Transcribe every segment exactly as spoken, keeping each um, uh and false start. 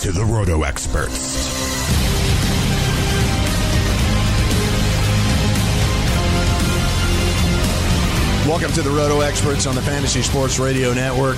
to the Roto Experts. Welcome to the Roto Experts on the Fantasy Sports Radio Network.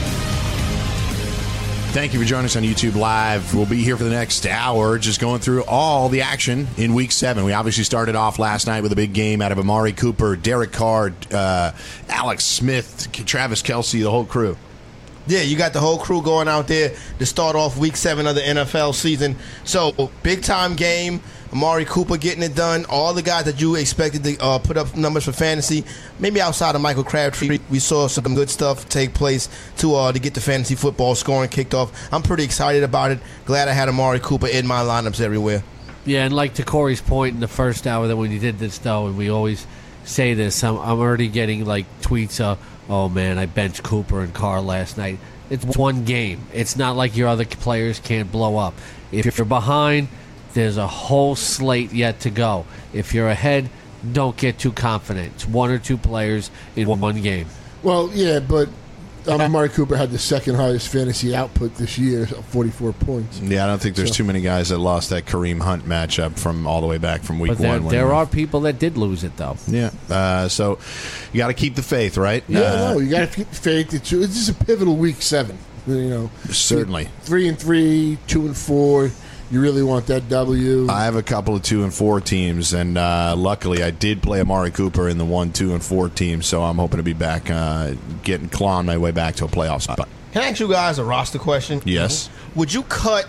Thank you for joining us on YouTube Live. We'll be here for the next hour, just going through all the action in Week seven. We obviously started off last night with a big game out of Amari Cooper, Derek Carr, uh, Alex Smith, Travis Kelce, the whole crew. Yeah, you got the whole crew going out there to start off Week seven of the N F L season. So, big-time game. Amari Cooper getting it done. All the guys that you expected to uh, put up numbers for fantasy. Maybe outside of Michael Crabtree, we saw some good stuff take place to uh, to get the fantasy football scoring kicked off. I'm pretty excited about it. Glad I had Amari Cooper in my lineups everywhere. Yeah, and like to Corey's point in the first hour that when you did this, though, and we always say this, I'm, I'm already getting like tweets of, oh, man, I benched Cooper and Carr last night. It's one game. It's not like your other players can't blow up. If you're behind, there's a whole slate yet to go. If you're ahead, don't get too confident. It's one or two players in one game. Well, yeah, but um, Amari Cooper had the second highest fantasy output this year, forty-four points. Yeah, I don't think there's So- too many guys that lost that Kareem Hunt matchup from all the way back from Week But there, one. when- there are people that did lose it, though. Yeah, uh, so you got to keep the faith, right? Yeah, Uh, no, you got to keep faith. It's, it's just a pivotal week seven. You know, Certainly. three and three, two and four. You really want that W. I have a couple of two and four teams, and uh, luckily I did play Amari Cooper in the one, two, and four team, so I'm hoping to be back, uh, getting clawing my way back to a playoff spot. Can I ask you guys a roster question? Yes. Would you cut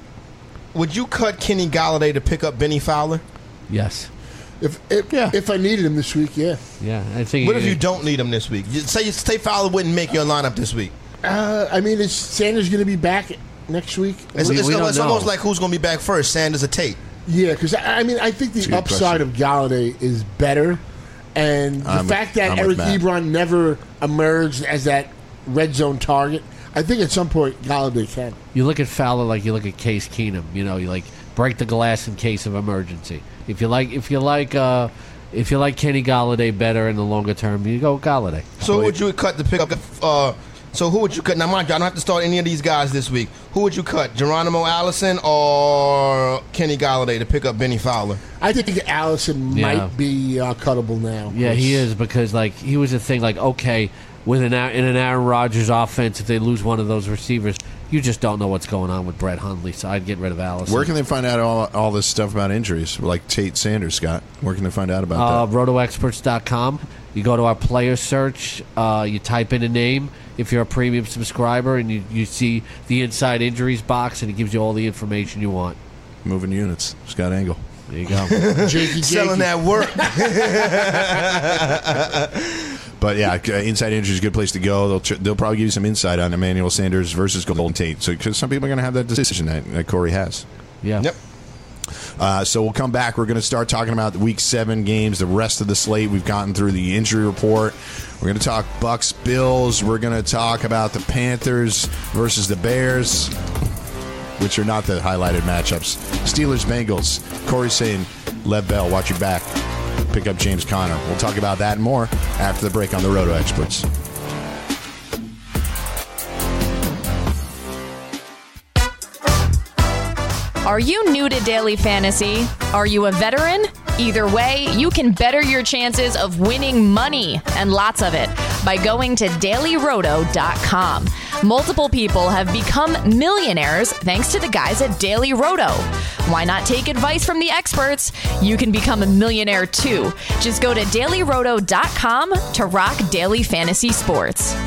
Would you cut Kenny Galladay to pick up Benny Fowler? Yes. If if, Yeah. if I needed him this week, yeah. Yeah, I think. What if you don't need him this week? You- Say say Fowler wouldn't make your lineup this week. Uh, I mean, is Sanders going to be back next week? It's, We- it's, we don't it's know. almost like who's going to be back first, Sanders or Tate? Yeah, because I I mean, I think a the good upside question. of Galladay is better, and the I'm with- fact that I'm with Eric Matt. Ebron never emerged as that red zone target, I think at some point Galladay can. You look at Fowler like you look at Case Keenum. You know, you like break the glass in case of emergency. If you like, if you like, uh, if you like Kenny Galladay better in the longer term, you go Galladay. So who would you cut to pick up? Uh, so who would you cut? Now, mind you, I don't have to start any of these guys this week. Who would you cut, Geronimo Allison or Kenny Galladay to pick up Benny Fowler? I think Allison Yeah. might be uh, cuttable now. Yeah, he is because like he was a thing. Like okay, with an Aa- in an Aaron Rodgers offense, if they lose one of those receivers, you just don't know what's going on with Brett Hundley. So I'd get rid of Allison. Where can they find out all, all this stuff about injuries, like Tate Sanders, Scott? Where can they find out about uh, that? roto experts dot com. You go to our player search, uh, you type in a name if you're a premium subscriber, and you, you see the inside injuries box, and it gives you all the information you want. Moving units, Scott Engel. There you go. Jakey, Selling Jakey. that work. But yeah, uh, inside injury is a good place to go. They'll tr- they'll probably give you some insight on Emmanuel Sanders versus Golden Tate. So because some people are going to have that decision that, that Corey has. Yeah. Yep. Uh, so we'll come back. We're going to start talking about the Week Seven games, the rest of the slate. We've gotten through the injury report. We're going to talk Bucks, Bills. We're going to talk about the Panthers versus the Bears, which are not the highlighted matchups. Steelers, Bengals. Corey's saying, Lev Bell, watch your back. Pick up James Conner. We'll talk about that and more after the break on the Roto Experts. Are you new to daily fantasy? Are you a veteran? Either way, you can better your chances of winning money, and lots of it, by going to daily roto dot com. Multiple people have become millionaires thanks to the guys at Daily Roto. Why not take advice from the experts? You can become a millionaire too. Just go to daily roto dot com to rock daily fantasy sports.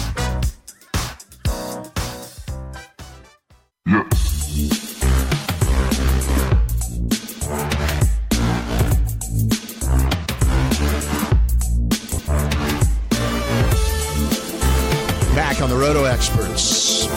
Back on the Roto Experts.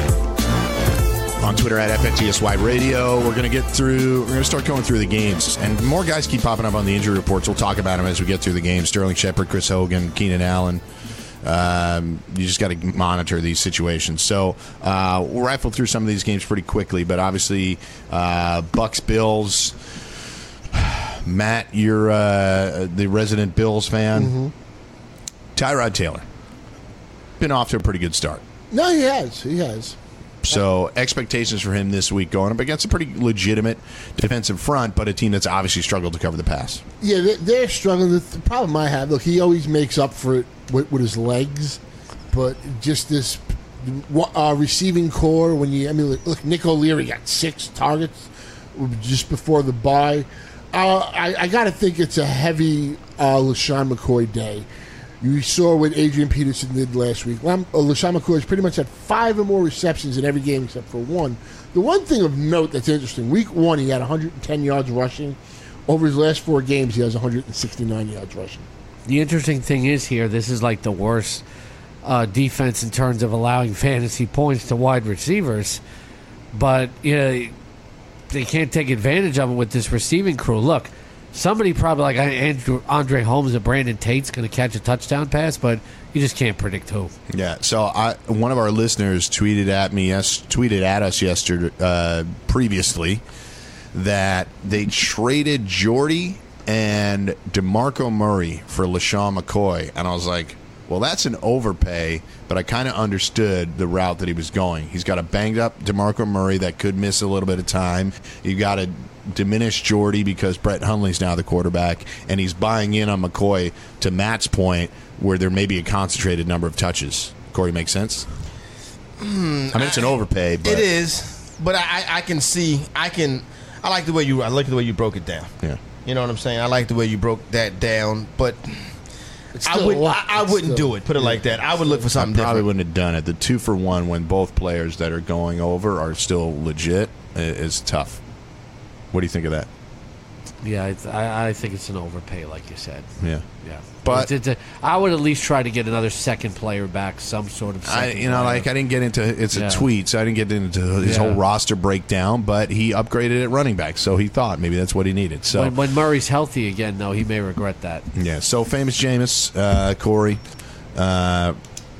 On Twitter at F N T S Y Radio. We're going to get through, we're going to start going through the games. And more guys keep popping up on the injury reports. We'll talk about them as we get through the games. Sterling Shepard, Chris Hogan, Keenan Allen. Um, you just got to monitor these situations. So uh, we'll rifle through some of these games pretty quickly. But obviously, uh, Bucks, Bills. Matt, you're uh, the resident Bills fan. Mm-hmm. Tyrod Taylor. Been off to a pretty good start. No, he has. He has. So expectations for him this week going up against a pretty legitimate defensive front, but a team that's obviously struggled to cover the pass. Yeah, they're, they're struggling. The problem I have, look, he always makes up for it with, with his legs, but just this uh, receiving core. When you, I mean, look, look, Nick O'Leary got six targets just before the bye. Uh, I, I got to think it's a heavy uh, LaShawn McCoy day. You saw what Adrian Peterson did last week. Lam- uh, LaShawn McCoy has pretty much had five or more receptions in every game except for one. The one thing of note that's interesting, week one he had one hundred ten yards rushing. Over his last four games, he has one hundred sixty-nine yards rushing. The interesting thing is here, this is like the worst uh, defense in terms of allowing fantasy points to wide receivers. But, you know, they can't take advantage of it with this receiving crew. Look, somebody probably like Andrew, Andre Holmes or Brandon Tate's going to catch a touchdown pass, but you just can't predict who. Yeah. So I, one of our listeners tweeted at me, yes, tweeted at us yesterday, uh, previously, that they traded Jordy and DeMarco Murray for LaShawn McCoy, and I was like, well, that's an overpay, but I kind of understood the route that he was going. He's got a banged up DeMarco Murray that could miss a little bit of time. You got to diminish Jordy because Brett Hundley's now the quarterback, and he's buying in on McCoy to Matt's point where there may be a concentrated number of touches. Corey, makes sense? Mm, I mean, it's an overpay, but it is. But I, I can see. I can. I like the way you. I like the way you broke it down. Yeah. You know what I'm saying? I like the way you broke that down, but It's I still would. a lot. I, I It's wouldn't still- do it. Put it like that. I would look for I something probably different. wouldn't have done it. The two for one when both players that are going over are still legit i- is tough. What do you think of that? Yeah, it's, I, I think it's an overpay, like you said. Yeah. Yeah, But- It's- it's a- I would at least try to get another second player back, some sort of. I, Second you know, player. like I didn't get into it's Yeah. a tweet, so I didn't get into his Yeah. whole roster breakdown. But he upgraded at running back, so he thought maybe that's what he needed. So when, when Murray's healthy again, though, he may regret that. yeah, so famous Jameis, uh, Corey, uh,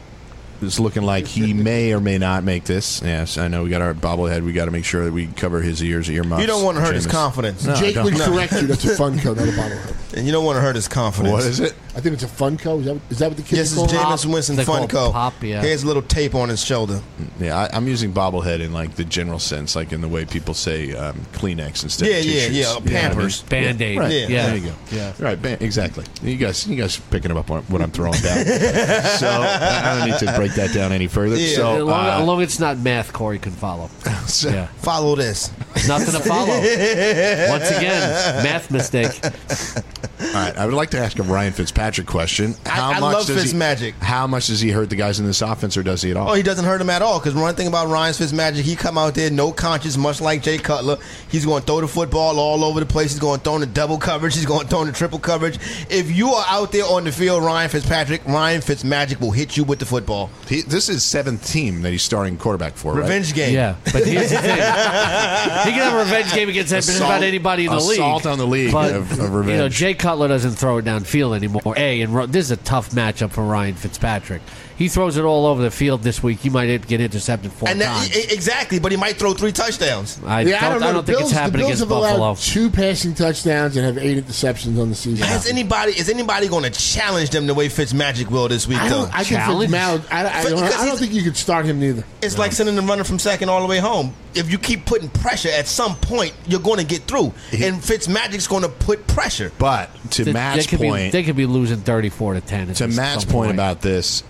is looking like he may or may not make this. Yes, I know we got our bobblehead. We got to make sure that we cover his ears, earmuffs. You don't want to hurt his Jameis. confidence. No, I Jake don't. would No. correct you. That's a Funko, not a bobblehead. And you don't want to hurt his confidence. What is it? I think it's a Funko. Is that, is that what the kids Yes, call it's it? Jameis Winston They call it Funko. Pop, yeah. Here's a little tape on his shoulder. Yeah, I, I'm using bobblehead in like the general sense, like in the way people say um, Kleenex instead Yeah, of yeah, tissues. yeah, Pampers. Band-Aid. Right. Yeah. Yeah. There you go. Yeah. Right. Ba- exactly. You guys, you guys picking up on what I'm throwing down. So I I don't need to break that down any further. Yeah. As So, long, uh, as long as it's not math, Corey can follow. so- Yeah. Follow this. Nothing to follow. Once again, math mistake. all right. I would like to ask a Ryan Fitzpatrick question. How I much love does he, Fitzmagic. How much does he hurt the guys in this offense, or does he at all? Oh, he doesn't hurt him at all. Because one thing about Ryan Fitzmagic, he come out there no conscience, much like Jay Cutler. He's going to throw the football all over the place. He's going to throw in the double coverage. He's going to throw in the triple coverage. If you are out there on the field, Ryan Fitzpatrick, Ryan Fitzmagic will hit you with the football. He, this is seventh team that he's starting quarterback for. Revenge right? game. Yeah, but here's the thing: he can have a revenge game against just about Assault- anybody in the league. assault on the league but of- of you know, revenge. Jay Cutler doesn't throw it downfield anymore. A and ro- this is a tough matchup for Ryan Fitzpatrick. He throws it all over the field this week. You might get intercepted four And that, times. e- exactly, but he might throw three touchdowns. I Yeah, don't, I don't know. I don't the think Bills, it's happening the Bills against have allowed Buffalo. two passing touchdowns and have eight interceptions on the season. Has anybody is anybody going to challenge them the way Fitzmagic will this week? I though don't, I think Challenge? Fitzmagic, I, I, don't, Because I don't he's- think you could start him neither. It's like sending them running from second all the way home. If you keep putting pressure, at some point you're going to get through, and Fitzmagic's going to put pressure. But to They- Matt's they could be, point, they could be losing thirty-four to ten. at to this- Matt's some point about this,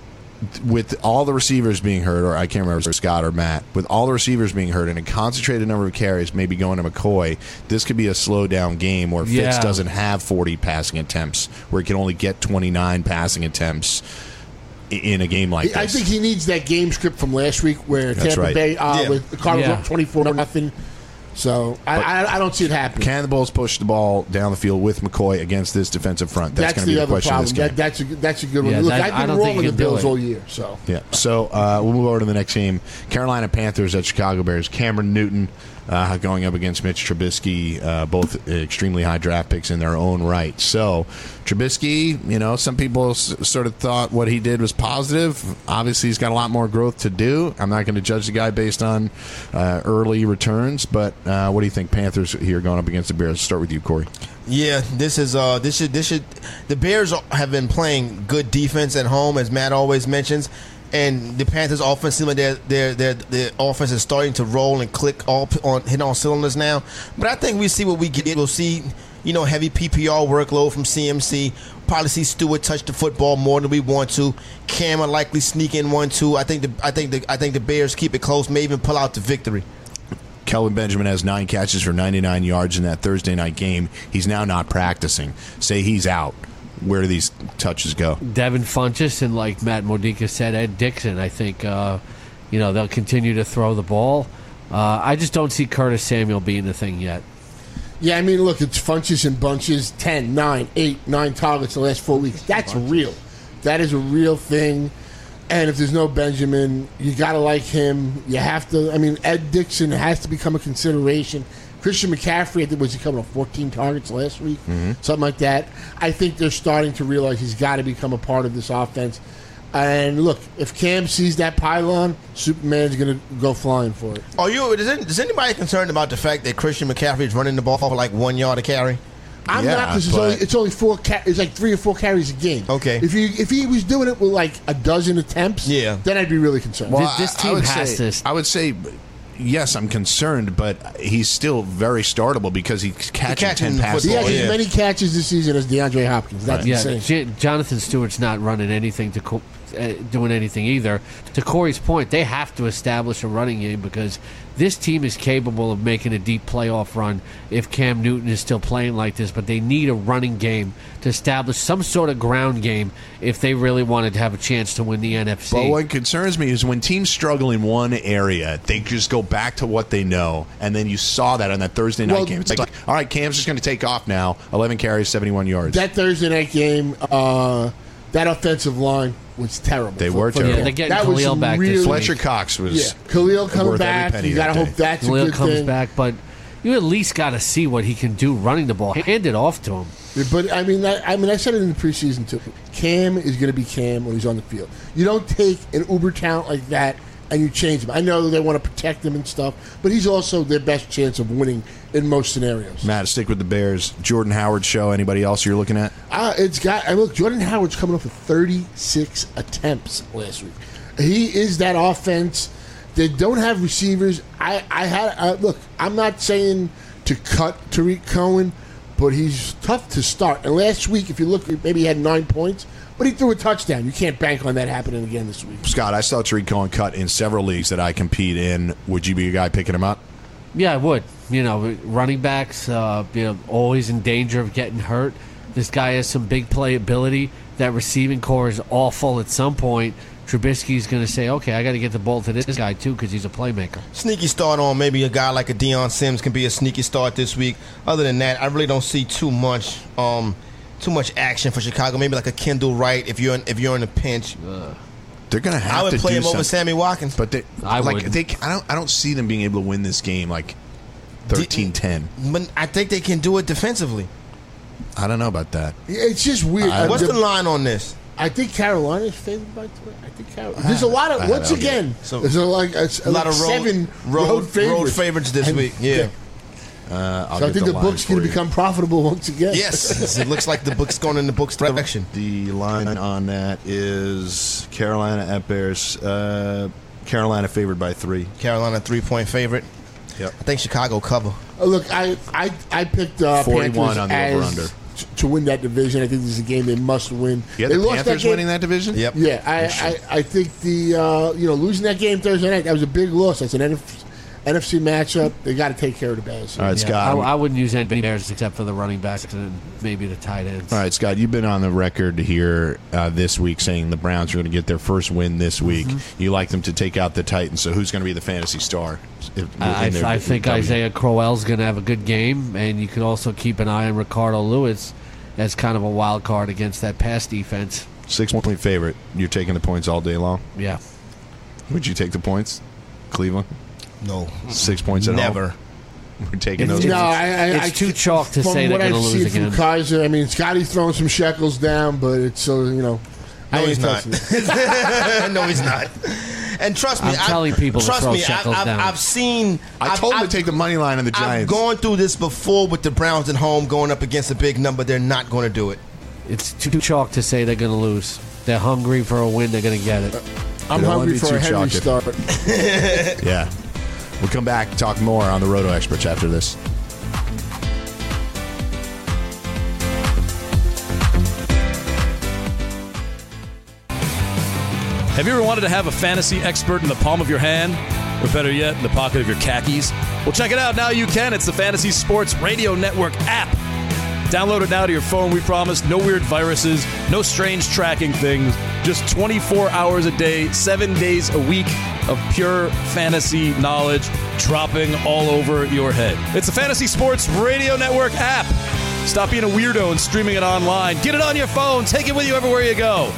with all the receivers being hurt, or I can't remember if it was Scott or Matt, with all the receivers being hurt and a concentrated number of carries maybe going to McCoy, this could be a slow down game where Fitz Yeah. doesn't have forty passing attempts, where he can only get twenty-nine passing attempts i- in a game like this. I think he needs that game script from last week where That's Tampa right. Bay uh, Yeah. with the Cardinals Yeah. up twenty-four nothing. So I, I, I don't see it happening. Can the Bulls push the ball down the field with McCoy against this defensive front? That's, That's, going to be the the other question problem. of this game. That, that's a that's a good one. Yeah, Look, that- I've I been don't wrong think with you the can do Bills it. all year. So Yeah. So uh, we'll move over to the next game. Carolina Panthers at Chicago Bears. Cameron Newton uh, going up against Mitch Trubisky, uh, both extremely high draft picks in their own right. So Trubisky, you know, some people s- sort of thought what he did was positive. Obviously, he's got a lot more growth to do. I'm not going to judge the guy based on uh, early returns, but uh, what do you think? Panthers here going up against the Bears. Start with you, Corey. Yeah, this is uh, this should this should. The Bears have been playing good defense at home, as Matt always mentions. and the Panthers' offense seems like their their their their offense is starting to roll and click all on hit on cylinders now. But I think we see what we get. We'll see, you know, heavy P P R workload from C M C. Probably see Stewart touch the football more than we want to. Cam will likely sneak in one two. I think the I think the I think the Bears keep it close, may even pull out the victory. Kelvin Benjamin has nine catches for ninety-nine yards in that Thursday night game. He's now not practicing. Say he's out. Where do these touches go? Devin Funchess and, like Matt Modica said, Ed Dixon. I think uh, you know they'll continue to throw the ball. Uh, I just don't see Curtis Samuel being the thing yet. Yeah, I mean, look, it's Funches and bunches, ten, nine, eight, nine targets the last four weeks. That's real. That is a real thing. And if there's no Benjamin, you got to like him. You have to, I mean, Ed Dixon has to become a consideration. Christian McCaffrey, I think, was he coming off fourteen targets last week? Mm-hmm. Something like that. I think they're starting to realize he's got to become a part of this offense. And look, if Cam sees that pylon, Superman's going to go flying for it. Are you? Is, it, is anybody concerned about the fact that Christian McCaffrey is running the ball for like one yard a carry? I'm Yeah, not because it's but- only it's only four. Ca- it's like three or four carries a game. Okay. If he if he was doing it with like a dozen attempts, Yeah. then I'd be really concerned. Well, This I- I team would has say, to- I would say, yes, I'm concerned, but he's still very startable because he's catching catching ten the passes. he football, has yeah. as many catches this season as DeAndre Hopkins. That's Yeah, insane. J- Jonathan Stewart's not running anything to co- uh, doing anything either. To Corey's point, they have to establish a running game because this team is capable of making a deep playoff run if Cam Newton is still playing like this. But they need a running game to establish some sort of ground game if they really wanted to have a chance to win the N F C. But what concerns me is when teams struggle in one area, they just go back to what they know, and then you saw that on that Thursday night Well, game. It's like, all right, Cam's just going to take off now. eleven carries, seventy-one yards. That Thursday night game, uh, that offensive line was terrible. They for- were for terrible. the Yeah, they're Bears. getting That was Khalil some back this really- week. Fletcher Cox was Yeah, Khalil coming worth every back. penny You got to that hope day. that's a Khalil good comes thing. back, but you at least got to see what he can do running the ball. Hand it off to him. But I mean, I, I mean, I said it in the preseason too. Cam is going to be Cam when he's on the field. You don't take an uber talent like that and you change him. I know they want to protect him and stuff, but he's also their best chance of winning in most scenarios. Matt, stick with the Bears. Jordan Howard show. Anybody else you're looking at? Uh, it's got. I mean, look, Jordan Howard's coming off of thirty-six attempts last week. He is that offense. They don't have receivers. I, I had uh, look. I'm not saying to cut Tariq Cohen, but he's tough to start. And last week, if you look, maybe he had nine points, but he threw a touchdown. You can't bank on that happening again this week. Scott, I saw Tariq Cohen cut in several leagues that I compete in. Would you be a guy picking him up? Yeah, I would. You know, running backs, uh, you know, always in danger of getting hurt. This guy has some big playability. That receiving core is awful at some point. Trubisky's going to say, okay, I got to get the ball to this guy, too, because he's a playmaker. Sneaky start on maybe a guy like a Deion Sims can be a sneaky start this week. Other than that, I really don't see too much um, too much action for Chicago. Maybe like a Kendall Wright if you're in, if you're in a pinch. They're going to have I would to play do him over something. Sammy Watkins. But they, I like wouldn't. they, I don't, I don't see them being able to win this game like thirteen ten. But I think they can do it defensively. I don't know about that. It's just weird. I- Uh, What's the- the line on this? I think Carolina is favored by three. I think Carolina. There's a lot I of have once it, okay. again. So- there's a, like a, A lot of road, seven road, road favorites, road favorites this And- week. Yeah. Uh, I'll So I get think the, line book's going for to you. become profitable once again. Yes. It looks like the book's going in the book's direction. The line on that is Carolina at Bears. Uh, Carolina favored by three. Carolina three-point favorite. Yep. I think Chicago cover. Uh, Look, I I, I picked uh, forty-one Panthers on the as over-under. t- to win that division. I think this is a game they must win. Yeah, they the lost Panthers that game. winning that division? Yep. Yeah, I, I, I think the uh, you know losing that game Thursday night, that was a big loss. That's an N F- N F C matchup. They got to take care of the Bears. All right, Yeah, Scott. I, I wouldn't use any Bears except for the running backs and maybe the tight ends. All right, Scott, you've been on the record here uh, this week saying the Browns are going to get their first win this week. Mm-hmm. You like them to take out the Titans, so who's going to be the fantasy star? if- I, in their I think W? Isaiah Crowell's going to have a good game, and you can also keep an eye on Ricardo Lewis as kind of a wild card against that pass defense. Six-point favorite. You're taking the points all day long? Yeah. Would you take the points? Cleveland? No. Six points at Never. home? We're taking It's- those. No, I, I, It's I, too chalk to from say they're what going to I've lose seen again. from Kaiser, I mean, Scotty's throwing some shekels down, but it's so you know. I No, ain't he's not. touching it. No, he's not. And trust me, I'm telling people to trust throw me, I, shekels I've, down. I've seen. I I've- told him I've- to take the money line on the I've Giants. gone through this before with the Browns at home going up against a big number. They're not going to do it. It's too chalk to say they're going to lose. They're hungry for a win. They're going to get it. I'm You don't wanna hungry be for too a Henry chocolate. start. Yeah. We'll come back and talk more on the Roto Experts after this. Have you ever wanted to have a fantasy expert in the palm of your hand? Or better yet, in the pocket of your khakis? Well, check it out. Now you can. It's the Fantasy Sports Radio Network app. Download it now to your phone. We promise no weird viruses, no strange tracking things. Just twenty-four hours a day, seven days a week of pure fantasy knowledge dropping all over your head. It's the Fantasy Sports Radio Network app. Stop being a weirdo and streaming it online. Get it on your phone. Take it with you everywhere you go.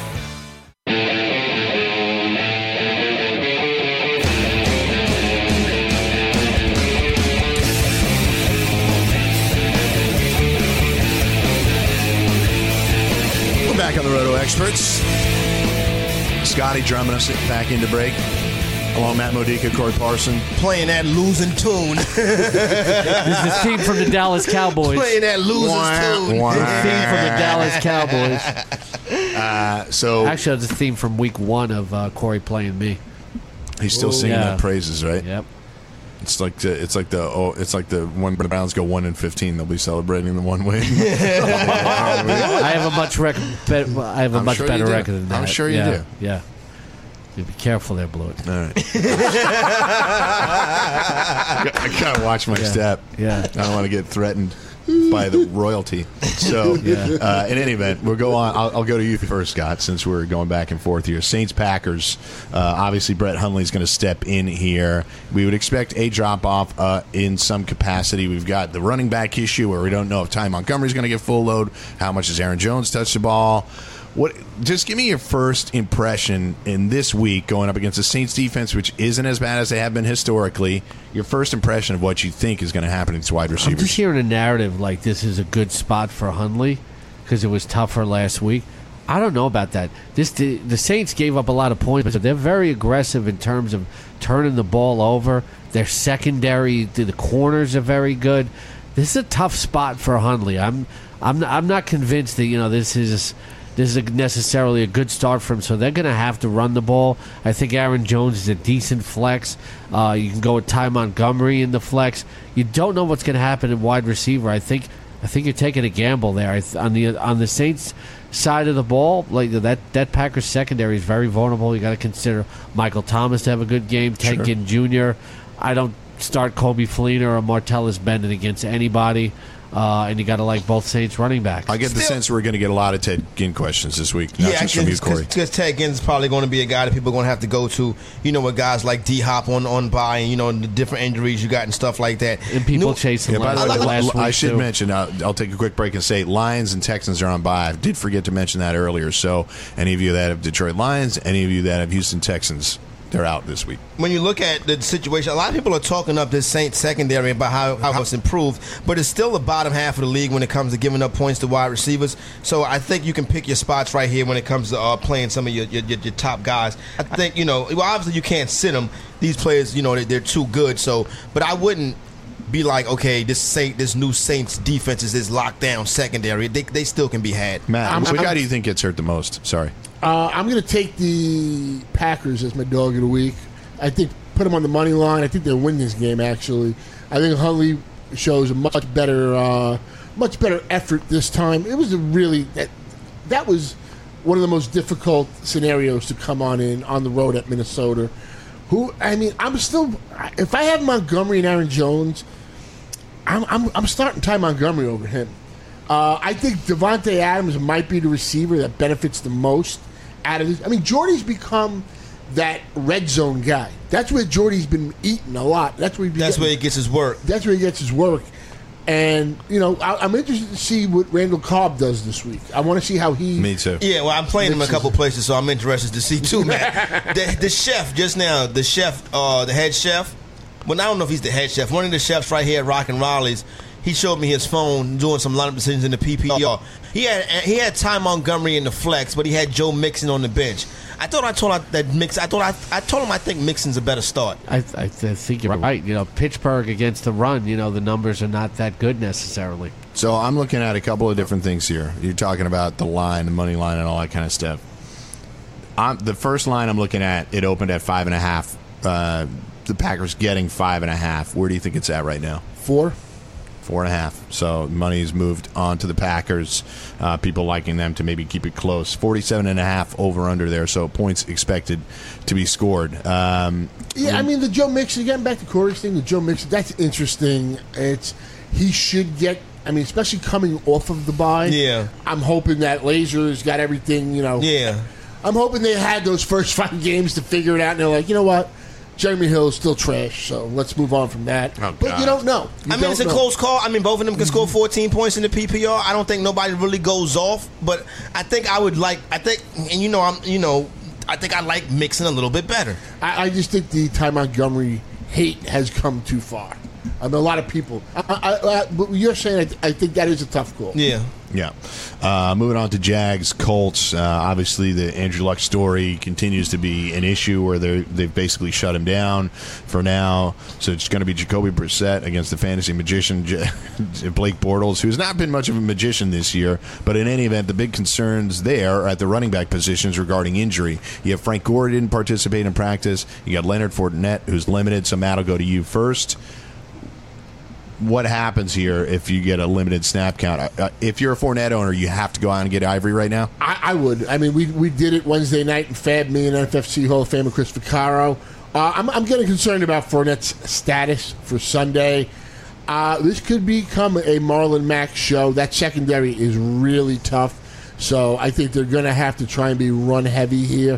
Back on the Roto Experts. Scotty drumming us back into break. Along Matt Modica, Corey Parson. Playing that losing tune. This is the theme from the Dallas Cowboys. Playing that losing tune. Wah. The theme from the Dallas Cowboys. Uh, so Actually, it's the theme from week one of uh, Corey playing me. he's still singing Yeah. that praises, right? Yep. It's like the, it's like the oh it's like the when the Browns go one and fifteen, they'll be celebrating the one win. I have a much rec- be- I have a I'm much sure better you do. record than that. I'm sure you yeah. do. Yeah. You be careful there, Blewett. All right. I gotta watch my Yeah. step. Yeah. I don't want to get threatened by the royalty. So, Yeah. uh, in any event, we'll go on. I'll, I'll go to you first, Scott, since we're going back and forth here. Saints Packers. Uh, obviously, Brett Hundley's going to step in here. We would expect a drop off uh, in some capacity. We've got the running back issue where we don't know if Ty Montgomery's going to get full load. How much does Aaron Jones touch the ball? What? Just give me your first impression in this week going up against the Saints defense, which isn't as bad as they have been historically. Your first impression of what you think is going to happen to these wide I'm receivers. just hearing a narrative like this is a good spot for Hundley because it was tougher last week. I don't know about that. This the, the Saints gave up a lot of points, but they're very aggressive in terms of turning the ball over. Their secondary, the, the corners are very good. This is a tough spot for Hundley. I'm I'm I'm not convinced that you know this is. This is a, necessarily a good start for him, so they're going to have to run the ball. I think Aaron Jones is a decent flex. Uh, you can go with Ty Montgomery in the flex. You don't know what's going to happen in wide receiver. I think I think you're taking a gamble there. I th- on the on the Saints side of the ball, like that that Packers secondary is very vulnerable. You got to consider Michael Thomas to have a good game. Ted Sure. Ginn Junior I don't start Kobe Fleener or Martellus Bennett against anybody. Uh, and you got to like both Saints running backs. I get the Still- sense we're going to get a lot of Ted Ginn questions this week. Not Yeah, just from you, Corey. because Ted Ginn's probably going to be a guy that people are going to have to go to. You know, with guys like D Hop on on by, and you know the different injuries you got and stuff like that. and people New- chasing Yeah, by the last, way, last week I should too. mention, uh, I'll take a quick break and say Lions and Texans are on bye. I did forget to mention that earlier. So any of you that have Detroit Lions, any of you that have Houston Texans, they're out this week. When you look at the situation, a lot of people are talking up this Saints secondary about how, how it's improved, but it's still the bottom half of the league when it comes to giving up points to wide receivers. So I think you can pick your spots right here when it comes to uh, playing some of your, your, your, your top guys. I think, you know, well, obviously you can't sit them. These players, you know, they, they're too good. So, but I wouldn't be like, okay, this Saint, this new Saints defense is this lockdown secondary. They, they still can be had. Matt, I'm- what I'm- guy do you think gets hurt the most? Sorry. Uh, I'm going to take the Packers as my dog of the week. I think put them on the money line. I think they'll win this game. Actually, I think Hundley shows a much better, uh, much better effort this time. It was a really that that was one of the most difficult scenarios to come on in on the road at Minnesota. Who I mean, I'm still if I have Montgomery and Aaron Jones, I'm I'm, I'm starting Ty Montgomery over him. Uh, I think Devontae Adams might be the receiver that benefits the most out of this. I mean, Jordy's become that red zone guy. That's where Jordy's been eating a lot. That's where he's been That's getting- where he gets his work. That's where he gets his work. And you know, I, I'm interested to see what Randall Cobb does this week. I want to see how he. Me too. Yeah, well, I'm playing him a Mixes. couple places, so I'm interested to see too, man. the, the chef just now, the chef, uh, the head chef. Well, I don't know if he's the head chef. One of the chefs right here at Rock and Raleigh's. He showed me his phone doing some lineup decisions in the P P R. He had he had Ty Montgomery in the flex, but he had Joe Mixon on the bench. I thought I told him that Mix. I thought I I told him I think Mixon's a better start. I, I, I think you're right. You know, Pittsburgh against the run, you know, the numbers are not that good necessarily. So I'm looking at a couple of different things here. You're talking about the line, the money line, and all that kind of stuff. I'm, the first line I'm looking at, it opened at five and a half. Uh, the Packers getting five and a half. Where do you think it's at right now? Four. Four and a half. So money's moved on to the Packers. Uh, people liking them to maybe keep it close. forty-seven and a half over under there. So points expected to be scored. Um, yeah, I mean, the Joe Mixon, again, back to Corey's thing, the Joe Mixon, that's interesting. It's he should get, I mean, especially coming off of the bye. Yeah. I'm hoping that Lazer's got everything, you know. Yeah. I'm hoping they had those first five games to figure it out, and they're like, you know what? Jeremy Hill is still trash, so let's move on from that. Oh, but you don't know. You I mean, don't it's a know. close call. I mean, both of them can score fourteen points in the P P R. I don't think nobody really goes off, but I think I would like. I think, and you know, I'm, you know, I think I like Mixon a little bit better. I, I just think the Ty Montgomery hate has come too far. I mean, a lot of people. I, I, I, but you're saying I, I think that is a tough call. Yeah. Yeah. Uh, moving on to Jags, Colts. Uh, obviously, the Andrew Luck story continues to be an issue where they they've basically shut him down for now. So it's going to be Jacoby Brissett against the fantasy magician J- Blake Bortles, who's not been much of a magician this year. But in any event, the big concerns there are at the running back positions regarding injury. You have Frank Gore didn't participate in practice. You got Leonard Fournette, who's limited. So Matt, will go to you first. What happens here if you get a limited snap count? Uh, if you're a Fournette owner, you have to go out and get Ivory right now? I, I would. I mean, we we did it Wednesday night in Fab, me and N F F C Hall of Famer Chris Vaccaro. Uh, I'm, I'm getting concerned about Fournette's status for Sunday. Uh, this could become a Marlon Mack show. That secondary is really tough, so I think they're going to have to try and be run heavy here.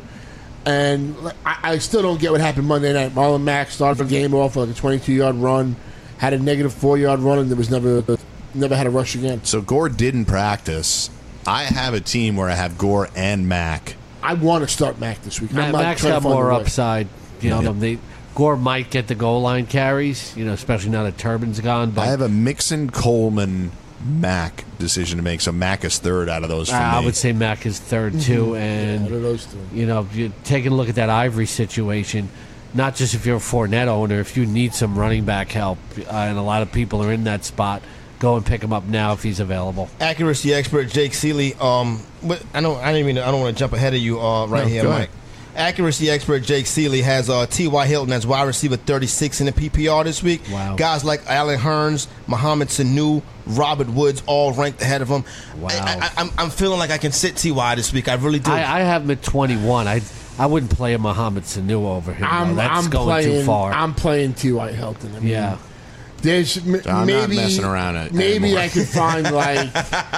And I, I still don't get what happened Monday night. Marlon Mack started the game off with like a twenty-two-yard run. Had a negative four-yard run, and there was never never had a rush again. So Gore didn't practice. I have a team where I have Gore and Mack. I want to start Mack this week. Mac, I'm not Mac's trying to got find more a way. upside. You know, Yeah. they, Gore might get the goal line carries, you know, especially now that Turbin's gone. But I have a Mixon, Coleman, Mack decision to make. So Mack is third out of those for I me. would say Mac is third, too. And, Out of those two. you know, if you're taking a look at that Ivory situation, not just if you're a Fournette owner, if you need some running back help, uh, and a lot of people are in that spot, go and pick him up now if he's available. Accuracy expert Jake Seeley. Um, but I don't. I didn't even. I don't want to jump ahead of you. Uh, right No, here, go Mike. ahead. Accuracy expert Jake Seeley has uh, T Y. Hilton as wide receiver thirty-six in the P P R this week. Wow. Guys like Allen Hurns, Mohamed Sanu, Robert Woods, all ranked ahead of him. Wow. I, I, I'm, I'm feeling like I can sit T Y this week. I really do. I, I have him at twenty-one. I I wouldn't play a Mohamed Sanu over him. I'm, though. That's I'm going playing, too far. I'm playing T Y. Hilton. I mean, yeah. There's m- I'm not maybe messing around it Maybe anymore. I could find like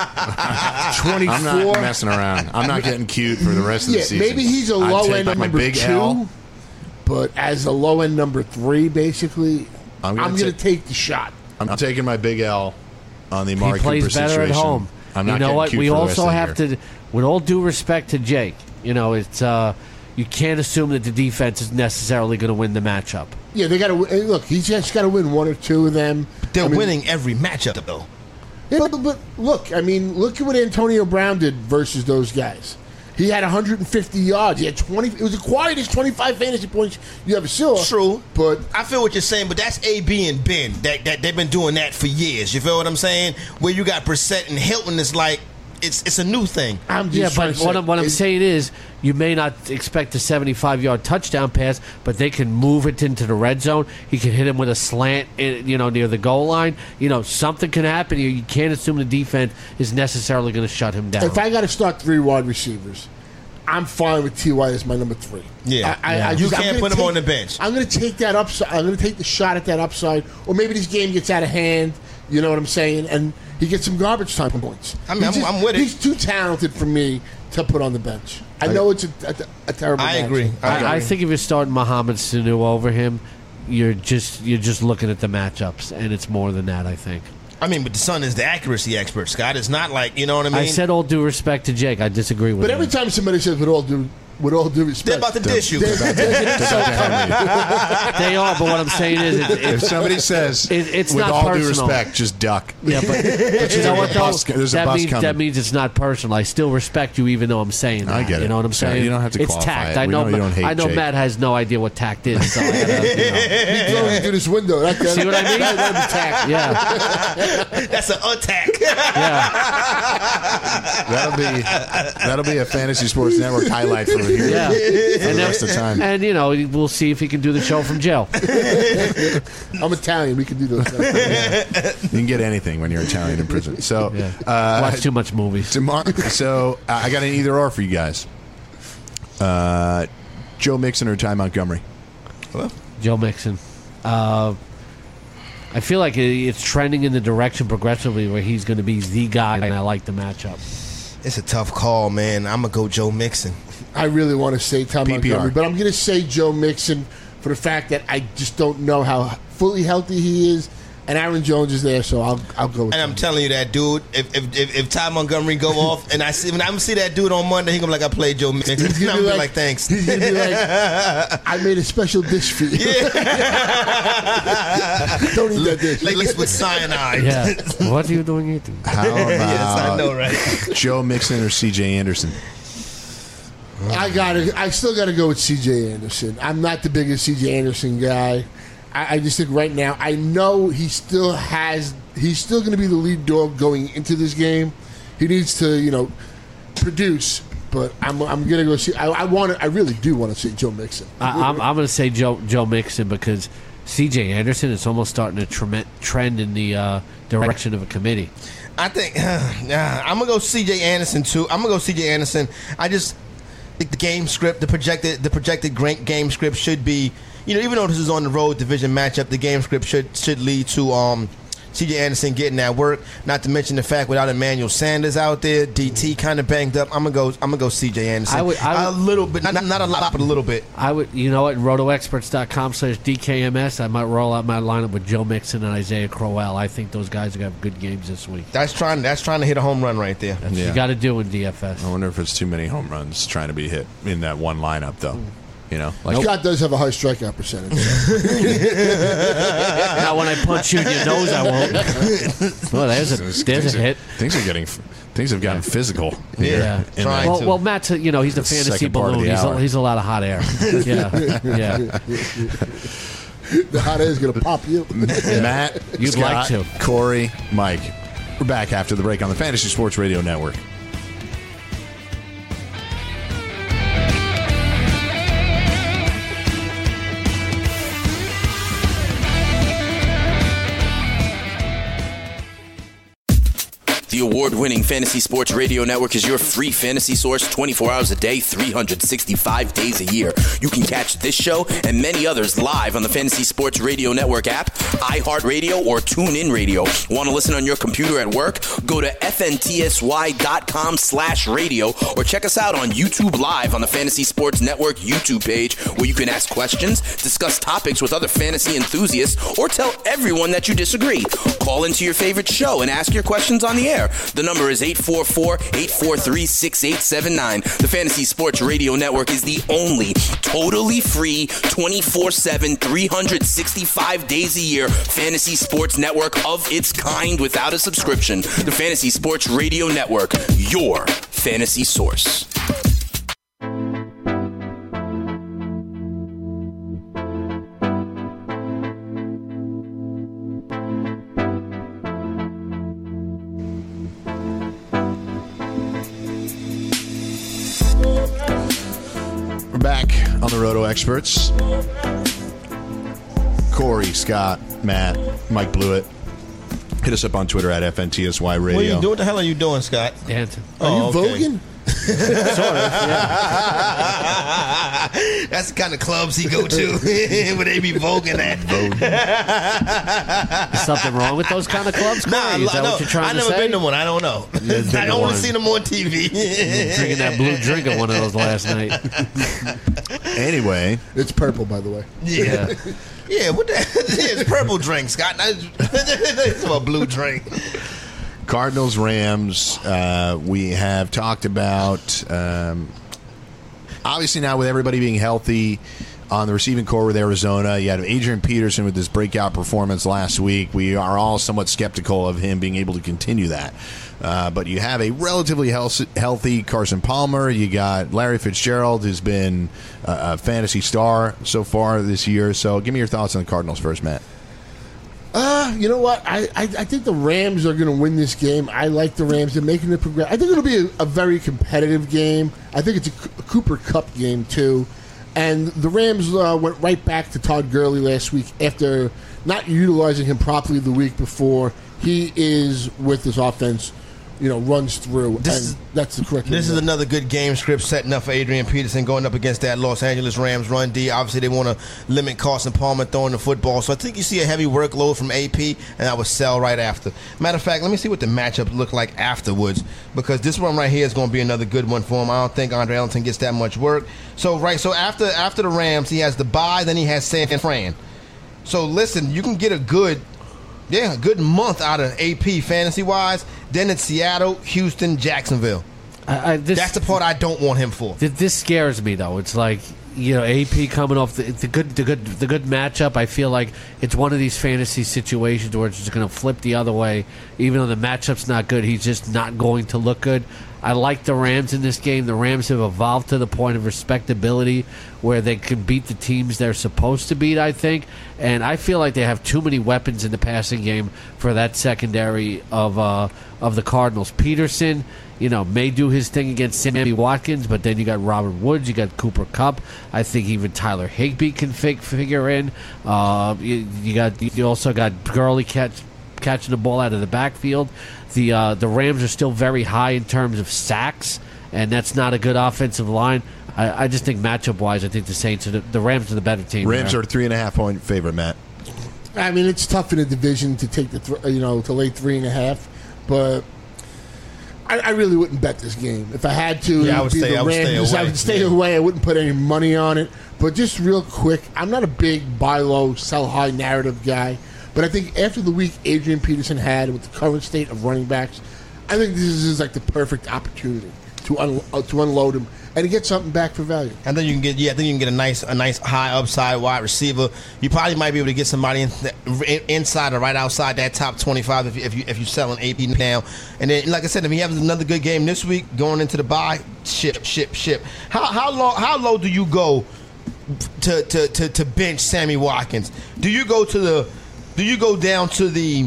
twenty-four. I'm not messing around. I'm not getting cute for the rest of Yeah, the season. maybe he's a I'd low take end my number big two, L. but as a low end number three, basically, I'm I'm gonna going to ta- take the shot. I'm taking my big L on the He Amari plays Cooper better situation. at home. I'm not you know getting what? cute We for the rest also of the have year. to, with all due respect to Jake, you know, it's uh, you can't assume that the defense is necessarily going to win the matchup. Yeah, they got to look. He's just got to win one or two of them. They're I mean, winning every matchup, though. Yeah, but, but look, I mean, look at what Antonio Brown did versus those guys. He had one hundred fifty yards. He had twenty. It was the quietest twenty-five fantasy points you ever saw. True, but I feel what you're saying. But that's A, B, and Ben. That, that they've been doing that for years. You feel what I'm saying? Where you got Brissett and Hilton is like it's it's a new thing. I'm just Yeah, trying but to what say, I'm, what I'm it- saying is you may not expect a seventy-five-yard touchdown pass, but they can move it into the red zone. He can hit him with a slant, in, you know, near the goal line. You know, something can happen here. You can't assume the defense is necessarily going to shut him down. If I got to start three wide receivers, I'm fine with T Y as my number three. Yeah. I, I, Yeah. I You just, I'm can't gonna put him take- on the bench. I'm going to take that upside. I'm going to take the shot at that upside, or maybe this game gets out of hand. You know what I'm saying? And he gets some garbage time points. I mean, He's I'm- I'm with it. He's too talented for me to put on the bench. I know it's a, a, a terrible. I matchup. agree. I, I think if you're starting Mohamed Sanu over him, you're just you're just looking at the matchups, and it's more than that. I think. I mean, but the son is the accuracy expert, Scott. It's not like you know what I mean. I said all due respect to Jake. I disagree with But him. every time somebody says, "With all due, with all due respect," they're about to dish you. there's- there's an insult coming. They are, but what I'm saying is, it, If it's somebody says, It- it's with not all due personal. respect, just duck. yeah, but, but you know what though? bus- there's a that bus means coming. that means it's not personal. I still respect you, even though I'm saying that. I get it. You know what I'm Sorry, saying? you don't have to It's qualify tact. it. I We know. know you don't hate I know Jake. Matt has no idea what tact is. So I gotta, you know. He throws you through this window. That, that, See what I mean? that- that'd be tact. Yeah, That's an attack. yeah. That'll be that'll be a Fantasy Sports Network highlight for here. Yeah. For And the rest of the time. And, you know, we'll see if he can do the show from jail. I'm Italian. We can do those. You can get anything when you're Italian in prison. So, Yeah. uh, Watch too much movies. tomorrow. So uh, I got an either or for you guys. Uh, Joe Mixon or Ty Montgomery? Joe Mixon. Uh, I feel like it- it's trending in the direction progressively where he's going to be the guy, and I like the matchup. It's a tough call, man. I'm gonna go Joe Mixon. I really want to say Tom P P R. Montgomery, but I'm going to say Joe Mixon for the fact that I just don't know how fully healthy he is, and Aaron Jones is there, so I'll I'll go with And him. I'm telling you that, dude. If if if, if Ty Montgomery go off, and I see when I see that dude on Monday, he gonna be like, I played Joe Mixon. He's I'm gonna gonna be be like, thanks. He's going to be like, I made a special dish for you. Don't eat that dish. Like laced with cyanide. Yeah. What are you doing eating? How about Yes, I know, right? Joe Mixon or C J Anderson? I got to I still got to go with C J Anderson. I'm not the biggest C J Anderson guy. I, I just think right now, I know he still has, he's still going to be the lead dog going into this game. He needs to, you know, produce, but I'm I'm going to go see, I, I want to, I really do want to see Joe Mixon. I, I'm, I'm going to say Joe Joe Mixon because C J Anderson is almost starting to trem- trend in the uh, direction of a committee. I think uh, I'm gonna go C J Anderson too. I'm gonna go C J Anderson. I just think the game script, the projected, the projected great game script should be, you know, even though this is on the road division matchup, the game script should should lead to um, C J Anderson getting that work. Not to mention the fact without Emmanuel Sanders out there, D T kind of banged up. I'm gonna go. I'm gonna go C J Anderson. I would- I a would- little bit, not, not a lot, but a little bit. I would, you know what, rotoexperts.com slash DKMS, I might roll out my lineup with Joe Mixon and Isaiah Crowell. I think those guys are going to have good games this week. That's trying. That's trying to hit a home run right there. That's what Yeah. you got to do in D F S. I wonder if it's too many home runs trying to be hit in that one lineup, though. You know, like Scott does have a high strikeout percentage. Now, when I punch you in your nose, I won't. Well, there's a, there's things a are- hit. Things are getting things have gotten physical. Here Yeah. in Trying the- Well, to. well, Matt's, a, you know, he's a The fantasy second part of balloon. the He's a, hour. he's a lot of hot air. Yeah, yeah. The hot air is going to pop you. Matt, You'd Scott, like to. Corey, Mike. We're back after the break on the Fantasy Sports Radio Network. The award-winning Fantasy Sports Radio Network is your free fantasy source twenty-four hours a day, three hundred sixty-five days a year. You can catch this show and many others live on the Fantasy Sports Radio Network app, iHeartRadio, or TuneIn Radio. Want to listen on your computer at work? Go to fntsy.com slash radio or check us out on YouTube Live on the Fantasy Sports Network YouTube page, where you can ask questions, discuss topics with other fantasy enthusiasts, or tell everyone that you disagree. Call into your favorite show and ask your questions on the air. The number is eight four four, eight four three, six eight seven nine. The Fantasy Sports Radio Network is the only totally free, twenty-four seven, three hundred sixty-five days a year fantasy sports network of its kind without a subscription. The Fantasy Sports Radio Network, your fantasy source. We're back on the Roto Experts. Corey, Scott, Matt, Mike Blewett. Hit us up on Twitter at F N T S Y Radio. What are you doing? What the hell are you doing, Scott? Dancing. Are you Oh, okay. voguing? That's the kind of clubs he go to where they be voguing at. Is something wrong with those kind of clubs, Corey? Nah, Is that no, what you're trying I to never say? been to one. I don't know. been I to only one. seen them on T V. Drinking that blue drink at one of those last night. Anyway, It's purple, by the way. Yeah. Yeah. Yeah, what the it's purple drink, Scott. It's a blue drink. Cardinals, Rams, uh, we have talked about, um, obviously now with everybody being healthy on the receiving core with Arizona, you had Adrian Peterson with this breakout performance last week. We are all somewhat skeptical of him being able to continue that. Uh, but you have a relatively health- healthy Carson Palmer. You got Larry Fitzgerald, who's been a, a fantasy star so far this year. So give me your thoughts on the Cardinals first, Matt. Uh, you know what? I, I, I think the Rams are going to win this game. I like the Rams. They're making the progress. I think it'll be a, a very competitive game. I think it's a, C- a Cooper Kupp game, too. And the Rams uh, went right back to Todd Gurley last week after not utilizing him properly the week before. He is, with this offense, you know, runs through. This and is, that's the correct This way. is another good game script setting up for Adrian Peterson going up against that Los Angeles Rams run D. Obviously, they want to limit Carson Palmer throwing the football. So I think you see a heavy workload from A P, and I would sell right after. Matter of fact, let me see what the matchup look like afterwards, because this one right here is going to be another good one for him. I don't think Andre Ellington gets that much work. So, right, so after after the Rams, he has the bye, then he has San Fran. So, listen, you can get a good... Yeah, a good month out of A P fantasy-wise. Then it's Seattle, Houston, Jacksonville. I, I, this, That's the part I don't want him for. th- This scares me, though. It's like, you know, A P coming off the, the good, the good, the good matchup. I feel like it's one of these fantasy situations where it's just going to flip the other way. Even though the matchup's not good, he's just not going to look good. I like the Rams in this game. The Rams have evolved to the point of respectability where they can beat the teams they're supposed to beat, I think. And I feel like they have too many weapons in the passing game for that secondary of uh, of the Cardinals. Peterson, you know, may do his thing against Sammy Watkins, but then you got Robert Woods, you got Cooper Kupp. I think even Tyler Higbee can fig- figure in. Uh, you, you got you also got Gurley catch. catching the ball out of the backfield. The uh, the Rams are still very high in terms of sacks, and that's not a good offensive line. I, I just think matchup-wise, I think the Saints are the, the Rams are the better team. Rams there. are a three and a half point favorite, Matt. I mean, it's tough in a division to take the th- you know to lay three and a half, but I, I really wouldn't bet this game. If I had to, Yeah, I it would be stay- the I would stay Rams. I away. would stay Yeah. away. I wouldn't put any money on it. But just real quick, I'm not a big buy low, sell high narrative guy. But I think after the week Adrian Peterson had with the current state of running backs, I think this is like the perfect opportunity to un- uh, to unload him and to get something back for value. And then you can get, yeah, I think you can get a nice, a nice high upside wide receiver. You probably might be able to get somebody in, in, inside or right outside that top twenty-five if you if you if you're selling A P now. And then, like I said, if he has another good game this week, going into the bye, ship, ship, ship. How how low how low do you go to to to, to bench Sammy Watkins? Do you go to the do you go down to the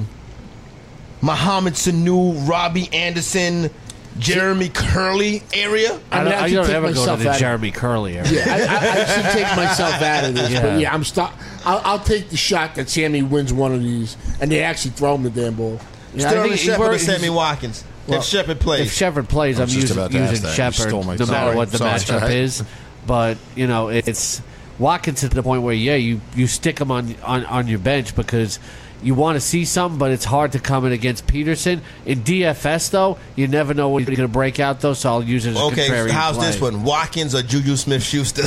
Mohamed Sanu, Robbie Anderson, Jeremy Curley area? I I don't, mean, I I should don't take ever go myself to the out of- Jeremy Curley area. Yeah, I, I, I should take myself out of this. Yeah. But yeah, I'm stop. I'll, I'll take the shot that Sammy wins one of these, and they actually throw him the damn ball. Yeah, I Sterling think Shepard we're- or Sammy Watkins? Well, if Shepard plays. If Shepard plays, I I'm was just using, about to ask using that. You Shepard stole my- no matter Sorry. what the Sorry. matchup is. But, you know, it's Watkins to the point where, yeah, you, you stick him on, on, on your bench because you want to see something, but it's hard to come in against Peterson. In D F S, though, you never know when he's going to break out, though, so I'll use it as a Okay, contrarian how's play. this one? Watkins or Juju Smith-Schuster?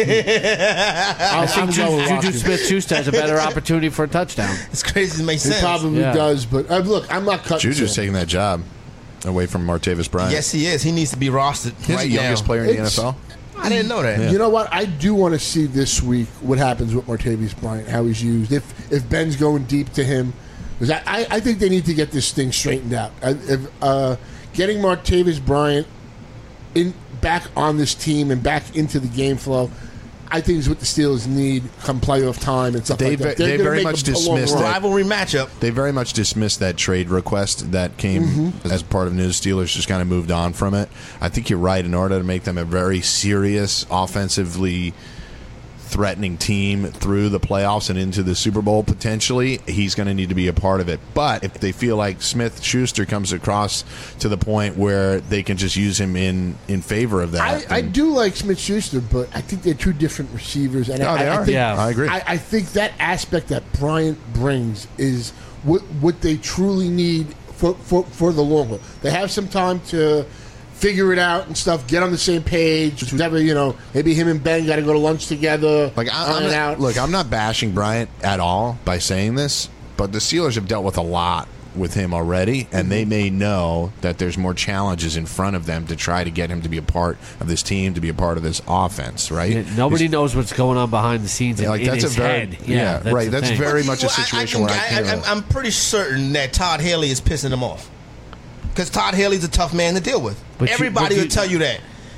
I'll, I think I'm Juju, going Juju Watkins. Smith-Schuster has a better opportunity for a touchdown. It's crazy. It makes He sense. probably Yeah. does, but uh, look, I'm not cutting. Juju's Sam. taking that job away from Martavis Bryant. Yes, he is. He needs to be rostered He's right the youngest now. player in the It's- N F L. I didn't know that. You know what? I do want to see this week what happens with Martavis Bryant, how he's used. If if Ben's going deep to him, because I, I, I think they need to get this thing straightened out. I, if, uh, getting Martavis Bryant in back on this team and back into the game flow, I think is what the Steelers need come playoff time and stuff They like ve- that. They're they gonna very make much a- a long dismissed run. that. Rivalry matchup. They very much dismissed that trade request that came Mm-hmm. as part of news. Steelers just kind of moved on from it. I think you're right. In order to make them a very serious, offensively threatening team through the playoffs and into the Super Bowl potentially, he's going to need to be a part of it. But if they feel like Smith Schuster comes across to the point where they can just use him in, in favor of that, I, I then- do like Smith Schuster, but I think they're two different receivers. And No, I, they I, are. think, Yeah. I agree. I, I think that aspect that Bryant brings is what what they truly need for, for, for the long haul. They have some time to figure it out and stuff, get on the same page. Whatever, you know, maybe him and Ben got to go to lunch together. Like I, I'm iron not, out. look, I'm not bashing Bryant at all by saying this, but the Steelers have dealt with a lot with him already, and they may know that there's more challenges in front of them to try to get him to be a part of this team, to be a part of this offense, right? Yeah, nobody He's- knows what's going on behind the scenes Yeah, in, like in that's a his very head. yeah, Yeah, that's right. the That's thing. very much a Well, I- I situation can- where I I, can't. I, I'm pretty certain that Todd Haley is pissing him off. Because Todd Haley's a tough man to deal with. But you- Everybody but you- will tell you that.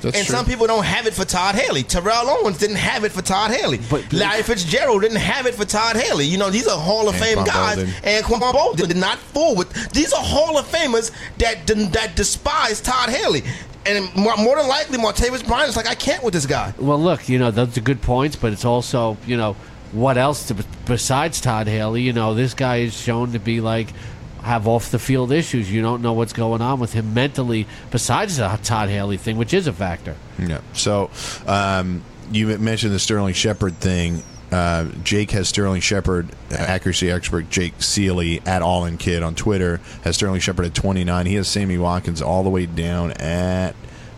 That's and true. some people don't have it for Todd Haley. Terrell Owens didn't have it for Todd Haley. But- Larry Fitzgerald didn't have it for Todd Haley. You know, these are Hall of Fame Anquan guys. Boldin. And Quan Bolden did not forward. These are Hall of Famers that that despise Todd Haley. And more, more than likely, Martavis Bryant is like, I can't with this guy. Well, look, you know, those are good points, but it's also, you know, what else to, besides Todd Haley? You know, this guy is shown to be like have off the field issues. You don't know what's going on with him mentally besides the Todd Haley thing, which is a factor. Yeah. So um, you mentioned the Sterling Shepard thing. Uh, Jake has Sterling Shepard, accuracy expert Jake Seeley at All In Kid on Twitter, has Sterling Shepard at twenty-nine. He has Sammy Watkins all the way down at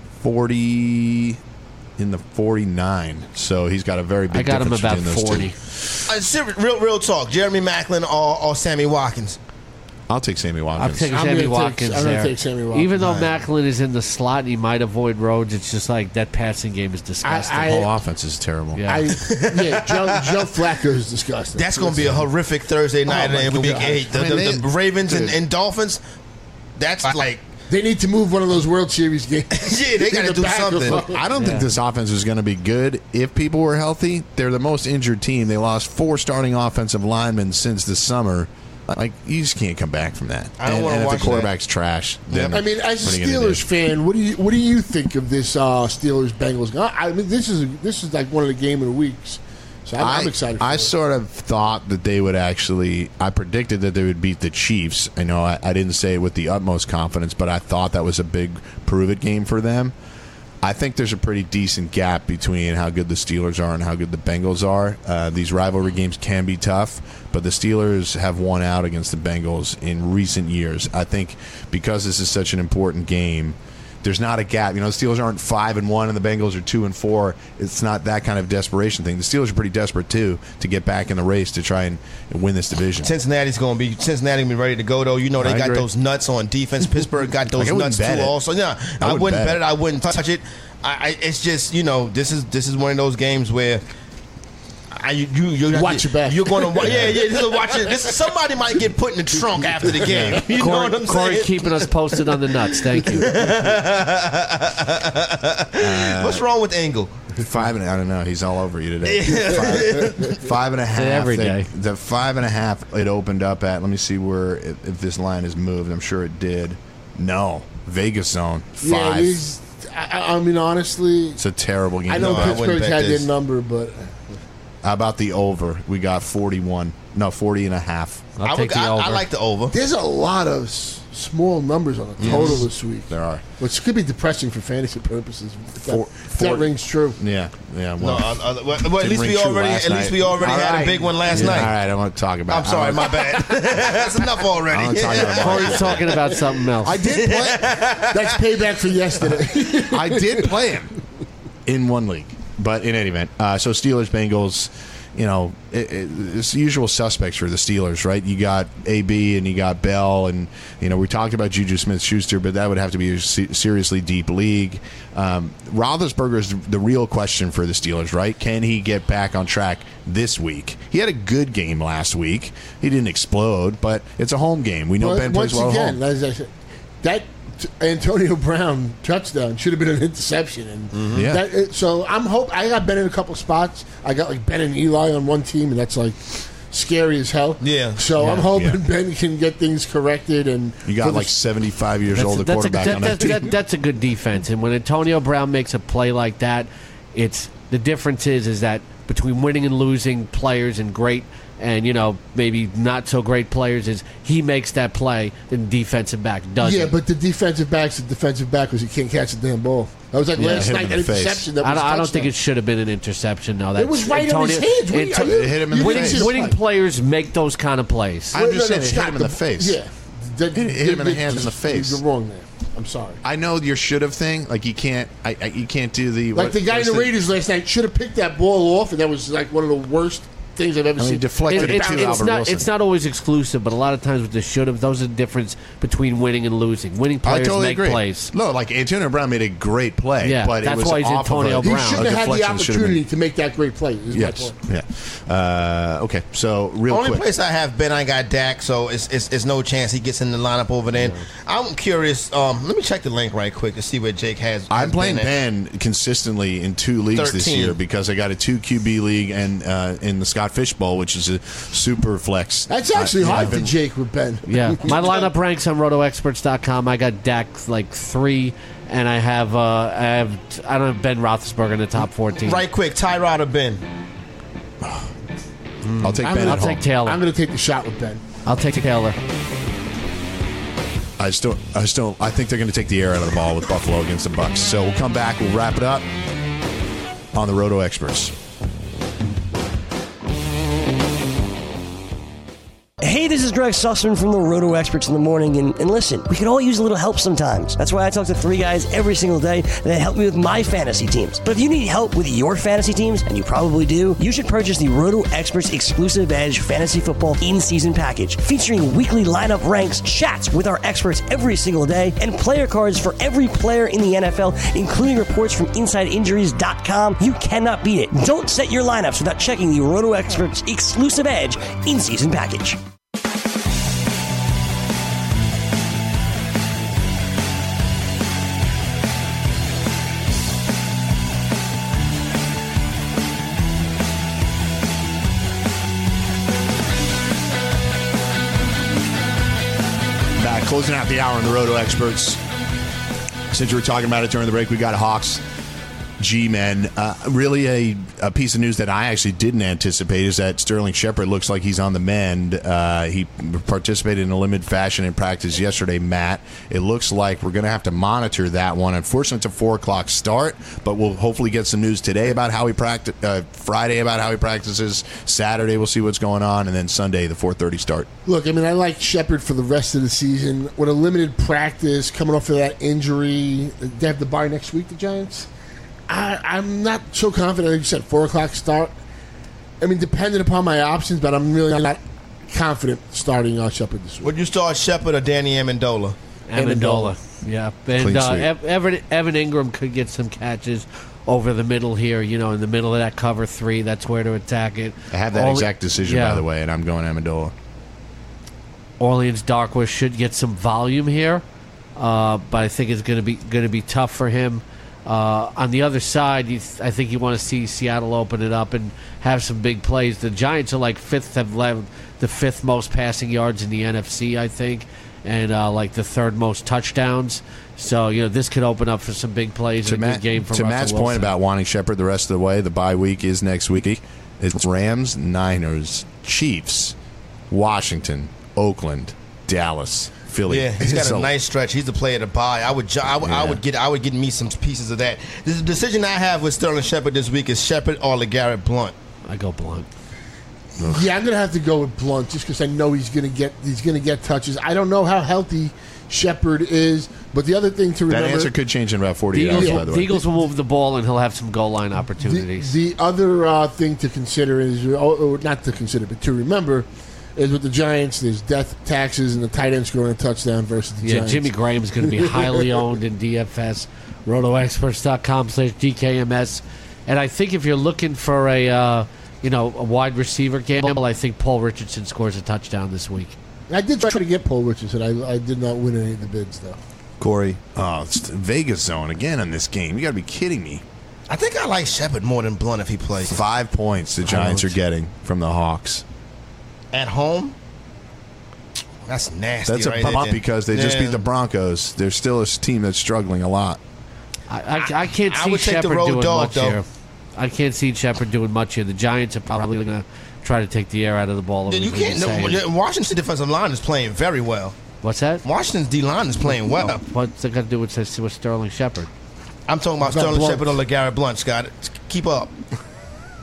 forty, in the forty-nine. So he's got a very big I got him difference about between those forty. two. Uh, ser- real, real talk. Jeremy Maclin or, or Sammy Watkins? I'll take Sammy I'm Watkins. taking I'm Sammy gonna take- Watkins I'm gonna there. take Sammy Watkins. Even though Right. Macklin is in the slot and he might avoid Rhodes, it's just like that passing game is disgusting. I- the whole offense is terrible. Yeah. I, yeah, Joe, Joe Flacco is disgusting. That's going to be a horrific Thursday night my in Week gosh. Eight. The, I mean, the, they- the Ravens and, dude. and Dolphins. That's like, They need to move one of those World Series games. yeah, they got to in the do back of something. the- I don't Yeah. think this offense is going to be good if people were healthy. They're the most injured team. They lost four starting offensive linemen since the summer. Like, you just can't come back from that. I don't and, wanna and if watch the quarterback's trash, then I mean, as what a are you gonna Steelers do? fan, what do you what do you think of this uh, Steelers Bengals? I I mean, this is this is like one of the game of the weeks, so I'm, I'm excited. For I it. sort of thought that they would actually. I predicted that they would beat the Chiefs. I know I, I didn't say it with the utmost confidence, but I thought that was a big prove it game for them. I think there's a pretty decent gap between how good the Steelers are and how good the Bengals are. Uh, these rivalry games can be tough, but the Steelers have won out against the Bengals in recent years. I think because this is such an important game, there's not a gap. You know, the Steelers aren't five and one, and the Bengals are two and four. It's not that kind of desperation thing. The Steelers are pretty desperate too to get back in the race to try and win this division. Cincinnati's going to be Cincinnati gonna be ready to go though. You know they I got agree. those nuts on defense. Pittsburgh got those Like, I wouldn't nuts too. bet it. Also, yeah, I I wouldn't wouldn't bet bet it. it. I wouldn't touch it. I, I, it's just you know this is this is one of those games where. I, you, you, you Watch your back. You're going to, yeah, yeah. This is watching. This is, somebody might get put in the trunk after the game. You know Corey, what I'm Corey saying? keeping us posted on the nuts. Thank you. What's wrong with Engel? Five and I don't know. He's all over you today. Five, five and a half. every they- day. The five and a half it opened up at. Let me see where if, if this line has moved. I'm sure it did. No, Vegas zone yeah, five. these, I, I mean, honestly, It's a terrible game. I know No, I wouldn't Pittsburgh bet had this. their number, but How about the over? We got forty-one. No, forty and a half. I'll I, take would, the I, over. I like the over. there's a lot of s- small numbers on the total this week, There are. which could be depressing for fantasy purposes. If that, Four- if that four- rings true. Yeah, yeah. No, Well, uh, uh, well, well, at didn't least ring we true already, last at least night. we already All had right. a big one last Yeah, night. All right, I want to talk about. I'm sorry, I my want- bad. That's enough I already. wanna talk about my- Corey's talking about something else. I did play. That's payback for yesterday. I did play him in one league, but in any event, uh, so Steelers Bengals. You know, it, it, it's the usual suspects for the Steelers, right? You got A B and you got Bell, and you know we talked about Juju Smith-Schuster, but that would have to be a se- seriously deep league. Um, Roethlisberger is the real question for the Steelers, right? Can he get back on track this week? He had a good game last week. He didn't explode, but it's a home game. We know Well, Ben plays once well at again, home. as I said, that t- Antonio Brown touchdown should have been an interception, and Mm-hmm. Yeah. that, it, so I'm hope I got Ben in a couple spots. I got like Ben and Eli on one team, and that's like scary as hell. Yeah. So I'm Yeah. hoping Yeah. Ben can get things corrected, and You for got the- like seventy-five years old, a that's, a, quarterback that- on that- that team. that- that's a good defense. And when Antonio Brown makes a play like that, it's the difference is is that between winning and losing players and great and you know maybe not so great players is he makes that play, then defensive back doesn't. yeah, but the defensive back's the defensive back because he can't catch the damn ball. That was like Yeah, last hit him night, in an the face. interception. That was I don't, I don't touchdown. think it should have been an interception. No, that's It was right on his Antonio- hands. What are you- Anto- are you- It hit him in you the didn't face. see the winning play. players make those kind of plays. I understand No, no, it hit Scott, him in the face. Yeah. The- Hit- hit him in the the- hands and the face. You're wrong there. I'm sorry. I know your should have thing. Like you can't, I, I you can't do the Like what- the guy in what's the Raiders last night should have picked that ball off, and that was like one of the worst things I've ever I mean, seen. deflected It- it it's, to it's Albert not, Wilson. it's not always exclusive, but a lot of times with the should have, those are the difference between winning and losing. Winning I players totally make agree. plays. No, like Antonio Brown made a great play, Yeah, but that's it was why he's off Antonio of a, He Brown. shouldn't a have had the deflection should have been- opportunity to make that great play. Is my Yes, point. yeah. Uh, okay, so real Only quick. place I have Ben, I got Dak, so it's, it's it's no chance he gets in the lineup over there. I'm curious. Um, let me check the link right quick to see where Jake has. I'm has playing Ben at. Ben consistently in two leagues this thirteen. year because I got a two Q B league and uh, in the Scott Fish Bowl, which is a super flex. That's actually I- hard I've been- to Jake with Ben. Yeah, my lineup ranks on roto experts dot com. I got Dak like three, and I have uh, I have I don't have Ben Roethlisberger in the top fourteen. Right quick, Tyrod or Ben? I'll take I'm Ben gonna at I'll home. take Taylor. I'm going to take the shot with Ben. I'll take Taylor. I still, I still, I think they're going to take the air out of the ball with Buffalo against the Bucks. So we'll come back. We'll wrap it up on the Roto Experts. Hey, this is Greg Sussman from the Roto Experts in the Morning, and, and listen, we could all use a little help sometimes. That's why I talk to three guys every single day that help me with my fantasy teams. But if you need help with your fantasy teams, and you probably do, you should purchase the Roto Experts Exclusive Edge Fantasy Football In-Season Package, featuring weekly lineup ranks, chats with our experts every single day, and player cards for every player in the N F L, including reports from inside injuries dot com. You cannot beat it. Don't set your lineups without checking the Roto Experts Exclusive Edge In-Season Package. Back closing out the hour on the Roto Experts. Since we were talking about it during the break, we got Hawks G-Men. Uh, really a, a piece of news that I actually didn't anticipate is that Sterling Shepard looks like he's on the mend. Uh, he participated in a limited fashion in practice yesterday, Matt. It looks like we're going to have to monitor that one. Unfortunately, it's a four o'clock start, but we'll hopefully get some news today about how he practice. Uh, Friday about how he practices. Saturday, we'll see what's going on. And then Sunday, the four thirty start. Look, I mean, I like Shepard for the rest of the season. With a limited practice, coming off of that injury, they have the bye next week, the Giants. I, I'm not so confident. Like you said, four o'clock start. I mean, depending upon my options, but I'm really not confident starting uh, Shepard this week. Would you start Shepard or Danny Amendola? Amendola. Yeah. And Clean uh, sweep. Ev- Evan, Evan Ingram could get some catches over the middle here, you know, in the middle of that cover three. That's where to attack it. I have that Orle- exact decision, yeah. by the way, and I'm going Amendola. Orleans Darkwish should get some volume here, uh, but I think it's going to be going to be tough for him. Uh, on the other side, you th- I think you want to see Seattle open it up and have some big plays. The Giants are like fifth, have led the fifth most passing yards in the N F C, I think, and uh, like the third most touchdowns. So you know this could open up for some big plays. To, and a Matt, good game for to Russell Matt's Wilson. point about wanting Shepard the rest of the way, the bye week is next week. It's Rams, Niners, Chiefs, Washington, Oakland, Dallas, Philly. Yeah, he's got So- a nice stretch. He's the player to buy. I would, ju- I would, I Yeah. would get, I would get me some pieces of that. The decision I have with Sterling Shepard this week is Shepard or LeGarrette Blount. I go Blunt. Yeah, I'm going to have to go with Blunt just because I know he's going to get he's going to get touches. I don't know how healthy Shepard is, but the other thing to That remember, answer could change in about The forty-eight Eagles, hours, will, by the the way. Eagles will move the ball and he'll have some goal line the, opportunities. the other uh, thing to consider is, or not to consider, but to remember, is with the Giants, there's death taxes and the tight end scoring a touchdown versus the Yeah, Giants. Jimmy Graham's going to be highly owned in D F S, roto experts dot com slash D K M S. And I think if you're looking for a uh, you know a wide receiver gamble, I think Paul Richardson scores a touchdown this week. I did try to get Paul Richardson. I, I did not win any of the bids, though. Corey, oh, it's the Vegas zone again on this game. You got to be kidding me. I think I like Shepard more than Blount if he plays Five points the Giants are getting from the Hawks. at home. That's nasty. That's a right bump there. because they just Yeah. beat the Broncos. They're still a team that's struggling a lot. I, I, I can't I see would take the Shepard road doing dog, much though. here. I can't see Shepard doing much here. The Giants are probably going to try to take the air out of the ball. You like can't. you're saying. No, Washington's defensive line is playing very well. What's that? Washington's D line is playing well. What's that got to do with, with Sterling Shepard? I'm talking about About Sterling Blount. Shepard or LeGarrette Blount, Scott. Keep up.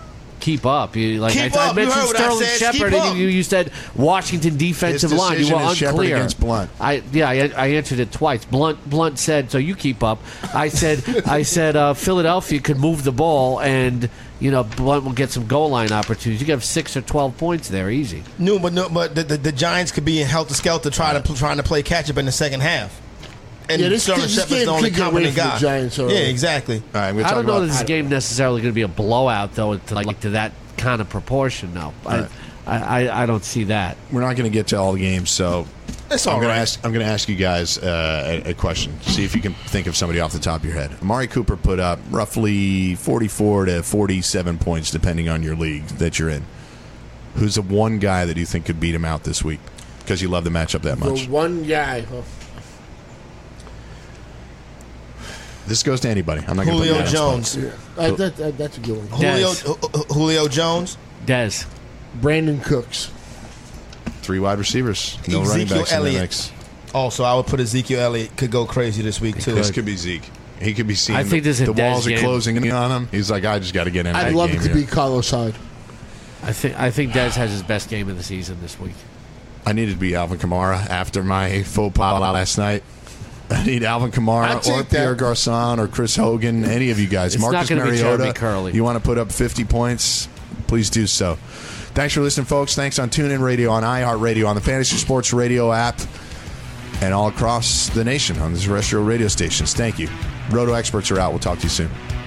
keep up. You, like Keep I, up. I You mentioned heard what I Sterling said. Shepard, Keep and up. you, you said Washington defensive His line. You decision were is Shepard unclear. against Blunt. I yeah, I, I answered it twice. Blunt Blunt said, so you keep up. I said I said uh, Philadelphia could move the ball, and you know Blunt will get some goal line opportunities. You can have six or twelve points there, easy. No, but no, but the, the, the Giants could be in helter skelter try to trying to play catch up in the second half. And Yeah, this Sterling game- this Shepard's game the only could get away competent from the guy. Giants already. Yeah, exactly. All right, I'm gonna I talk don't know about that this game necessarily going to be a blowout though, to like to that kind of proportion. No, I, Right. I, I I don't see that. We're not going to get to all the games, so That's I'm all going right. to ask. I'm going to ask you guys uh, a, a question. See if you can think of somebody off the top of your head. Amari Cooper put up roughly forty-four to forty-seven points, depending on your league that you're in. Who's the one guy that you think could beat him out this week because you love the matchup that much? The one guy. Oh, This goes to anybody. I'm not going to put you Julio on the spot. Jones. yeah. Uh, that, that, that's a good one. Julio, Dez. Ju- Ju- Julio Jones. Dez. Brandon Cooks. Three wide receivers, no running Ezekiel backs in the Elliott. mix. Also, I would put Ezekiel Elliott could go crazy this week too. This could be Zeke. He could be seeing I think the, this is a the walls Dez are game. closing in on him. He's like, I just got to get in I'd that love game it to here. be Carlos Hyde. I think I think Dez has his best game of the season this week. I needed to be Alvin Kamara after my faux pas last night. I need Alvin I'd Kamara take or Pierre that. Garcon or Chris Hogan, any of you guys. It's not Marcus gonna be Mariota, Jeremy Curley. you want to put up fifty points, please do so. Thanks for listening, folks. Thanks on TuneIn Radio, on iHeartRadio, on the Fantasy Sports Radio app, and all across the nation on the terrestrial radio stations. Thank you. Roto experts are out. We'll talk to you soon.